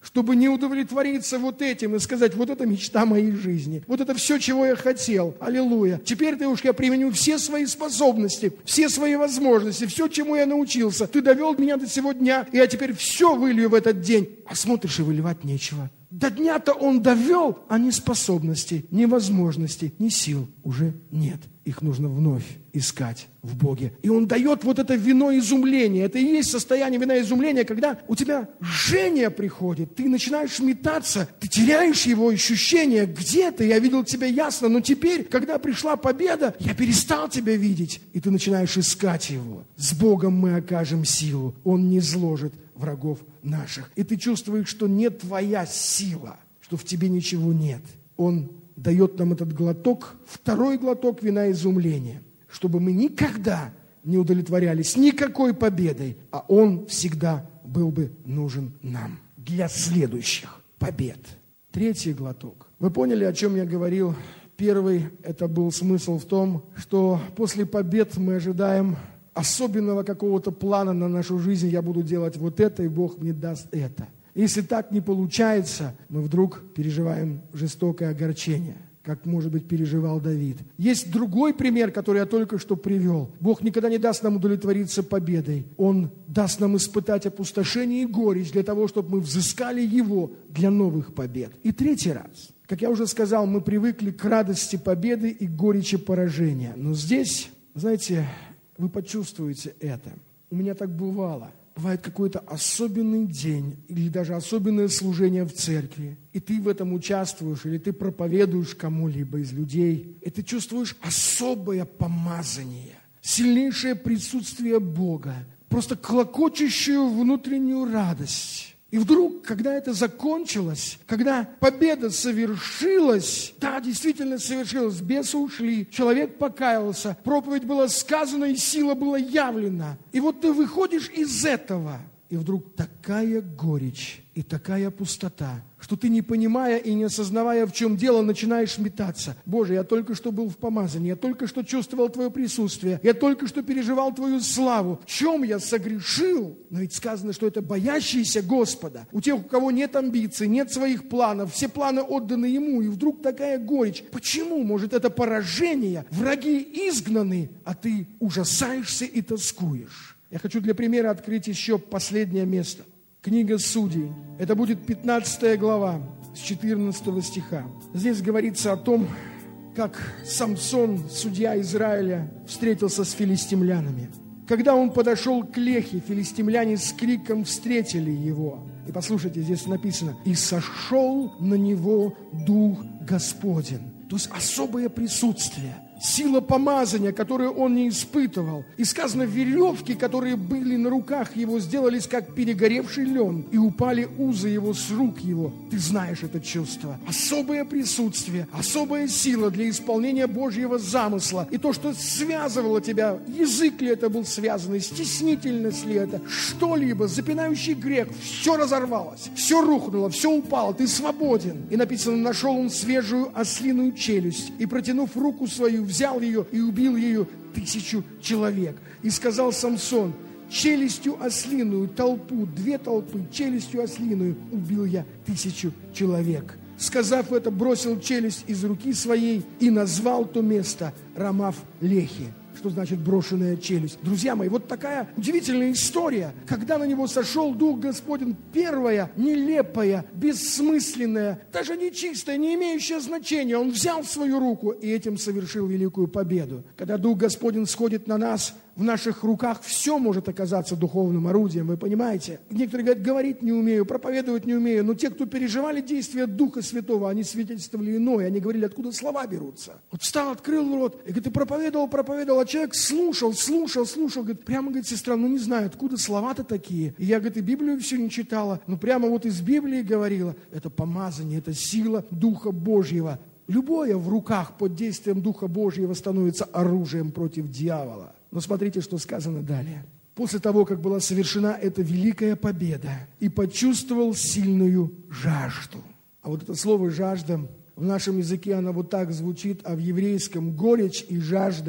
чтобы не удовлетвориться вот этим и сказать, вот это мечта моей жизни, вот это все, чего я хотел, аллилуйя. Теперь-то уж я применю все свои способности, все свои возможности, все, чему я научился. Ты довел меня до сего дня, и я теперь все вылью в этот день. А смотришь, и выливать нечего. До дня-то он довел, а ни способностей, ни возможностей, ни сил уже нет. Их нужно вновь искать в Боге. И он дает вот это вино изумления. Это и есть состояние вина изумления, когда у тебя жжение приходит, ты начинаешь метаться, ты теряешь его ощущение. Где ты? Я видел тебя ясно, но теперь, когда пришла победа, я перестал тебя видеть. И ты начинаешь искать его. С Богом мы окажем силу. Он не зложит врагов наших. И ты чувствуешь, что не твоя сила, что в тебе ничего нет. Он дает нам этот глоток, второй глоток вина изумления, чтобы мы никогда не удовлетворялись никакой победой, а Он всегда был бы нужен нам для следующих побед. Третий глоток. Вы поняли, о чем я говорил? Первый, это был смысл в том, что после побед мы ожидаем особенного какого-то плана на нашу жизнь. Я буду делать вот это, и Бог мне даст это. Если так не получается, мы вдруг переживаем жестокое огорчение, как, может быть, переживал Давид. Есть другой пример, который я только что привел. Бог никогда не даст нам удовлетвориться победой. Он даст нам испытать опустошение и горечь для того, чтобы мы взыскали Его для новых побед. И третий раз. Как я уже сказал, мы привыкли к радости победы и горечи поражения. Но здесь, знаете, вы почувствуете это. У меня так бывало. Бывает какой-то особенный день или даже особенное служение в церкви, и ты в этом участвуешь, или ты проповедуешь кому-либо из людей, и ты чувствуешь особое помазание, сильнейшее присутствие Бога, просто клокочущую внутреннюю радость. И вдруг, когда это закончилось, когда победа совершилась, да, действительно совершилась, бесы ушли, человек покаялся, проповедь была сказана и сила была явлена. И вот ты выходишь из этого, и вдруг такая горечь и такая пустота, что ты, не понимая и не осознавая, в чем дело, начинаешь метаться. Боже, я только что был в помазании, я только что чувствовал Твое присутствие, я только что переживал Твою славу. В чем я согрешил? Но ведь сказано, что это боящиеся Господа. У тех, у кого нет амбиций, нет своих планов, все планы отданы Ему, и вдруг такая горечь. Почему? Может, это поражение, враги изгнаны, а ты ужасаешься и тоскуешь. Я хочу для примера открыть еще последнее место. Книга Судей. Это будет 15 глава с 14 стиха. Здесь говорится о том, как Самсон, судья Израиля, встретился с филистимлянами. Когда он подошел к Лехе, филистимляне с криком встретили его. И послушайте, здесь написано: «И сошел на него Дух Господень». То есть особое присутствие. Сила помазания, которую он не испытывал. И сказано, веревки, которые были на руках его, сделались как перегоревший лен, и упали узы его с рук его. Ты знаешь это чувство. Особое присутствие, особая сила для исполнения Божьего замысла. И то, что связывало тебя, язык ли это был связанный, стеснительность ли это, что-либо, запинающий грех, все разорвалось, все рухнуло, все упало, ты свободен. И написано, нашел он свежую ослиную челюсть, и, протянув руку свою, взял ее и убил ею 1000 человек. И сказал Самсон: челюстью ослиную толпу, 2 толпы, челюстью ослиную убил я 1000 человек. Сказав это, бросил челюсть из руки своей и назвал то место Рамав-Лехи. Что значит брошенная челюсть? Друзья мои, вот такая удивительная история, когда на него сошел Дух Господень, первая, нелепая, бессмысленная, даже нечистая, не имеющая значения. Он взял в свою руку и этим совершил великую победу. Когда Дух Господень сходит на нас, в наших руках все может оказаться духовным орудием, вы понимаете? Некоторые говорят, говорить не умею, проповедовать не умею, но те, кто переживали действия Духа Святого, они свидетельствовали иное, они говорили, откуда слова берутся. Вот встал, открыл рот, и говорит, ты проповедовал, а человек слушал, говорит, прямо, говорит, сестра, не знаю, откуда слова-то такие. И я, говорит, и Библию все не читала, прямо вот из Библии говорила, это помазание, это сила Духа Божьего. Любое в руках под действием Духа Божьего становится оружием против дьявола. Но смотрите, что сказано далее. После того, как была совершена эта великая победа, и почувствовал сильную жажду. А вот это слово «жажда» в нашем языке, оно вот так звучит, а в еврейском горечь и жажда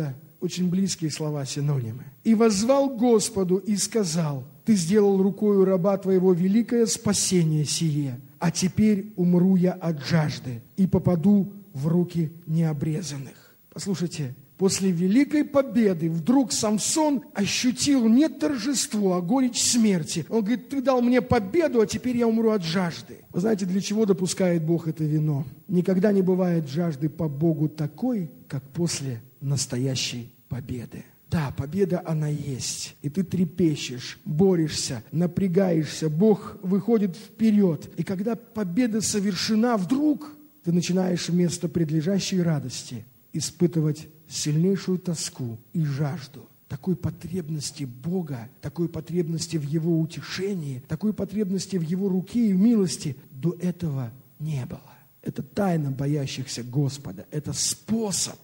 очень близкие слова, синонимы. «И воззвал Господу и сказал: Ты сделал рукою раба Твоего великое спасение сие, а теперь умру я от жажды и попаду в руки необрезанных». Послушайте, после великой победы вдруг Самсон ощутил не торжество, а горечь смерти. Он говорит: Ты дал мне победу, а теперь я умру от жажды. Вы знаете, для чего допускает Бог это вино? Никогда не бывает жажды по Богу такой, как после настоящей победы. Да, победа, она есть. И ты трепещешь, борешься, напрягаешься. Бог выходит вперед. И когда победа совершена, вдруг ты начинаешь вместо предлежащей радости испытывать сильнейшую тоску и жажду. Такой потребности Бога, такой потребности в Его утешении, такой потребности в Его руке и в милости до этого не было. Это тайна боящихся Господа. Это способ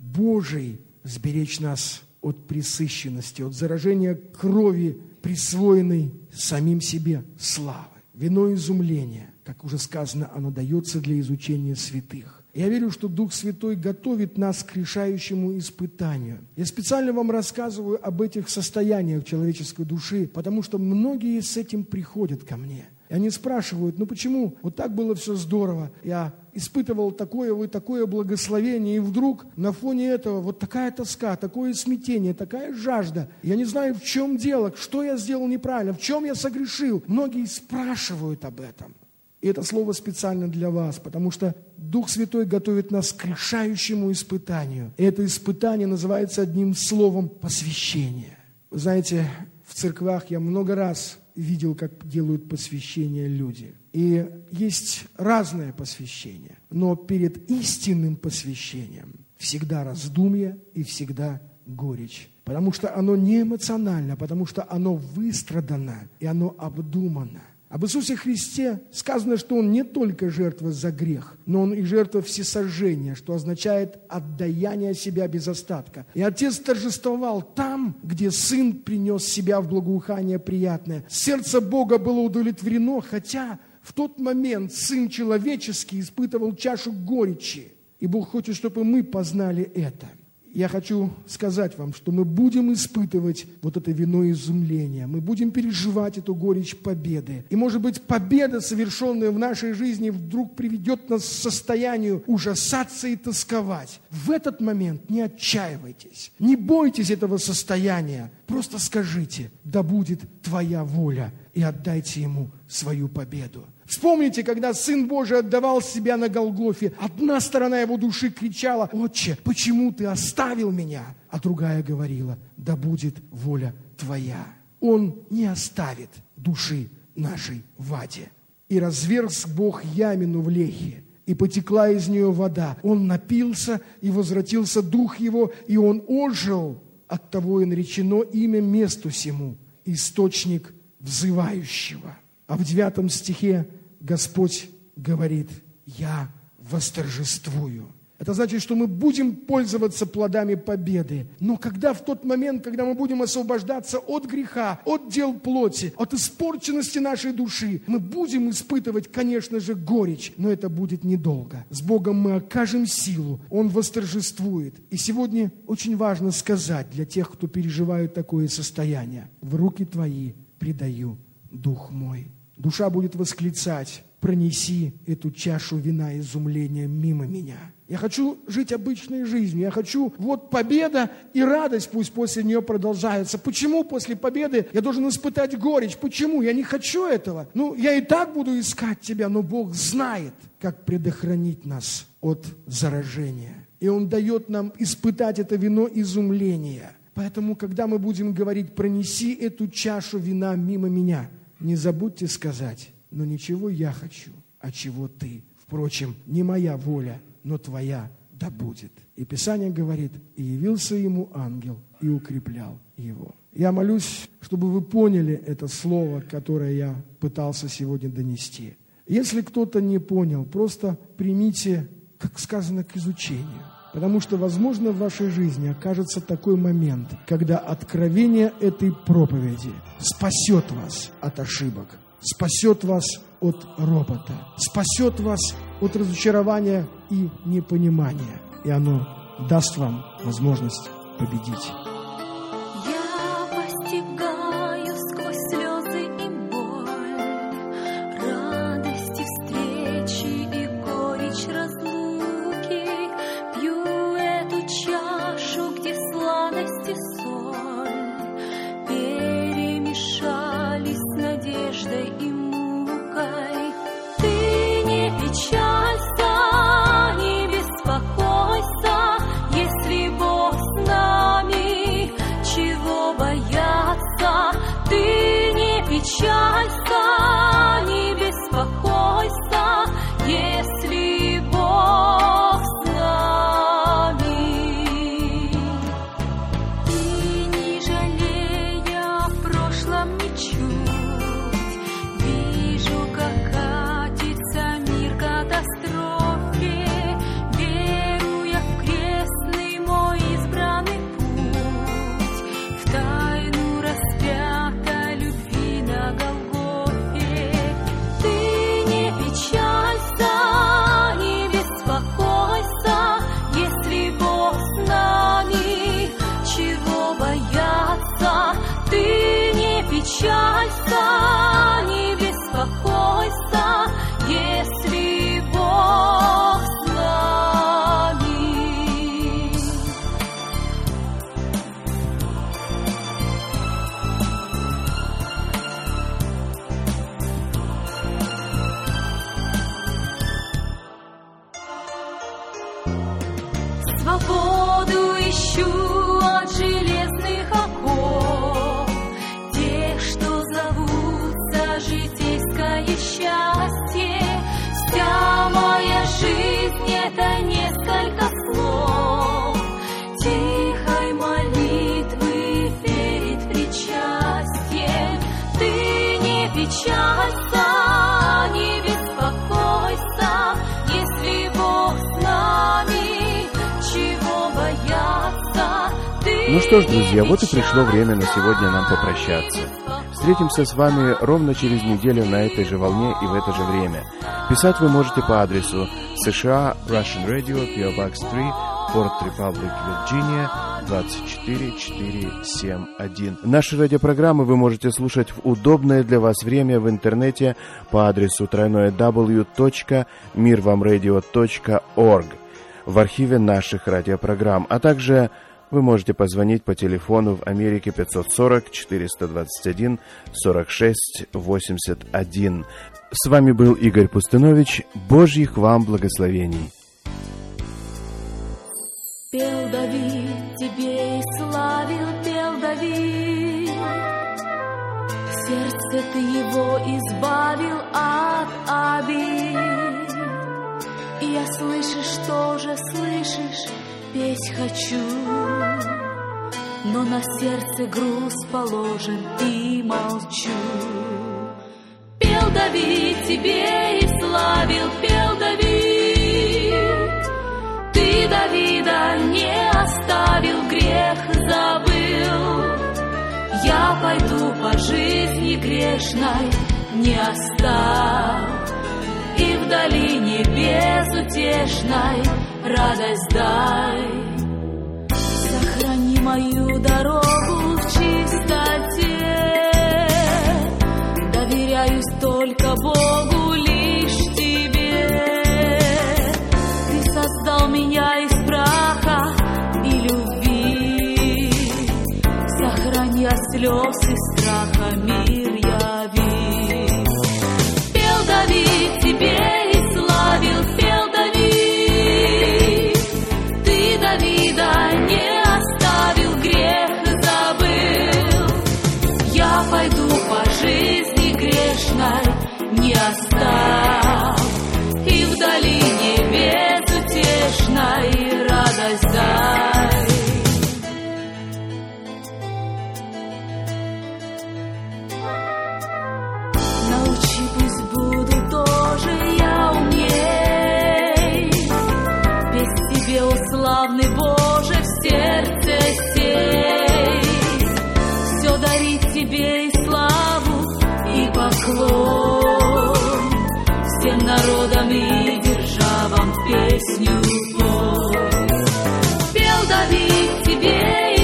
Божий сберечь нас от пресыщенности, от заражения крови, присвоенной самим себе славы. Вино изумления, как уже сказано, оно дается для изучения святых. Я верю, что Дух Святой готовит нас к решающему испытанию. Я специально вам рассказываю об этих состояниях человеческой души, потому что многие с этим приходят ко мне. И они спрашивают: почему вот так было все здорово, я испытывал такое благословение, и вдруг на фоне этого вот такая тоска, такое смятение, такая жажда. Я не знаю, в чем дело, что я сделал неправильно, в чем я согрешил. Многие спрашивают об этом. И это слово специально для вас, потому что Дух Святой готовит нас к решающему испытанию. И это испытание называется одним словом посвящение. Вы знаете, в церквах я много раз видел, как делают посвящение люди. И есть разное посвящение. Но перед истинным посвящением всегда раздумье и всегда горечь. Потому что оно не эмоционально, потому что оно выстрадано и оно обдумано. Об Иисусе Христе сказано, что Он не только жертва за грех, но Он и жертва всесожжения, что означает отдаяние себя без остатка. И Отец торжествовал там, где Сын принес себя в благоухание приятное. Сердце Бога было удовлетворено, хотя в тот момент Сын человеческий испытывал чашу горечи. И Бог хочет, чтобы мы познали это. Я хочу сказать вам, что мы будем испытывать вот это вино изумления, мы будем переживать эту горечь победы. И, может быть, победа, совершенная в нашей жизни, вдруг приведет нас к состоянию ужасаться и тосковать. В этот момент не отчаивайтесь, не бойтесь этого состояния. Просто скажите: да будет Твоя воля, и отдайте Ему свою победу. Вспомните, когда Сын Божий отдавал себя на Голгофе, одна сторона Его души кричала: «Отче, почему Ты оставил меня?» А другая говорила: «Да будет воля Твоя». Он не оставит души нашей в аде. И разверз Бог ямину в Лехе, и потекла из нее вода. Он напился, и возвратился дух его, и он ожил. Оттого и наречено имя месту сему – источник взывающего. А в 9 стихе Господь говорит: «Я восторжествую». Это значит, что мы будем пользоваться плодами победы. Но когда в тот момент, когда мы будем освобождаться от греха, от дел плоти, от испорченности нашей души, мы будем испытывать, конечно же, горечь, но это будет недолго. С Богом мы окажем силу, Он восторжествует. И сегодня очень важно сказать для тех, кто переживает такое состояние: в руки Твои предаю дух мой. Душа будет восклицать: пронеси эту чашу вина изумления мимо меня. Я хочу жить обычной жизнью. Я хочу, вот победа и радость пусть после нее продолжаются. Почему после победы я должен испытать горечь? Почему? Я не хочу этого. Я и так буду искать Тебя, но Бог знает, как предохранить нас от заражения. И Он дает нам испытать это вино изумления. Поэтому, когда мы будем говорить: пронеси эту чашу вина мимо меня, не забудьте сказать: но ничего я хочу, а чего Ты. Впрочем, не моя воля, но Твоя да будет. И Писание говорит: и явился ему ангел и укреплял его. Я молюсь, чтобы вы поняли это слово, которое я пытался сегодня донести. Если кто-то не понял, просто примите, как сказано, к изучению. Потому что, возможно, в вашей жизни окажется такой момент, когда откровение этой проповеди спасет вас от ошибок, спасет вас от ропота, спасет вас от разочарования и непонимания. И оно даст вам возможность победить. Я постигаю сквозь слезы и боль радости встречи и горечь разлуки. Пью эту чашу, где сладость и соль перемешались с надеждой и мукой. Ты не печалься, не беспокойся, если Бог с нами, чего бояться? Ты не печалься, не беспокойся, если Бог с нами. И не жалея в прошлом ничуть, вижу, как катится мир к катастрофе. Веру я в крестный мой избранный путь, в тайну распятой любви на Голгофе. Ты не печалься, не беспокойся, если Бог с нами, чего бояться? Ты не печалься, не беспокойся, если Бог с нами. Свободу ищу от железных оков, тех, что зовутся житейское счастье. Вся моя жизнь — это несколько слов тихой молитвы перед причастием. Ты не печалься, не беспокойся, если Бог с нами, чего бояться? Ну что ж, друзья, вот и пришло время на сегодня нам попрощаться. Встретимся с вами ровно через неделю на этой же волне и в это же время. Писать вы можете по адресу США, Russian Radio, PO Box 3, Port Republic, Virginia, 24471. Наши радиопрограммы вы можете слушать в удобное для вас время в интернете по адресу www.mirvamradio.org в архиве наших радиопрограмм, а также вы можете позвонить по телефону в Америке 540-421-46-81. С вами был Игорь Пустынович. Божьих вам благословений. Пел Давид тебе и славил, пел Давид. Сердце ты его избавил от обид. И я слышишь, тоже слышишь, петь хочу, но на сердце груз положен и молчу. Пел Давид тебе и славил, пел Давид. Ты Давида не оставил, грех забыл. Я пойду по жизни грешной, не оставь, и в долине безутешной радость дай. Сохрани мою дорогу в чистоте, доверяюсь только Богу, лишь Тебе. Ты создал меня из праха и любви, сохрани от слез и страха мир яви. Пел Давид тебе и славил, пел Давид. Ты Давида не оставил, грех забыл. Я пойду по жизни грешной, не оставь, и в долине безутешной радость дай. Научи, пусть буду тоже я умней, петь тебе, о славный Боже, в сердце сей, все дарить тебе и славу, и поклон, всем народам и державам песню пой. Пел Давид тебе и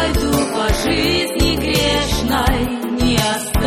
пойду по жизни грешной, не останусь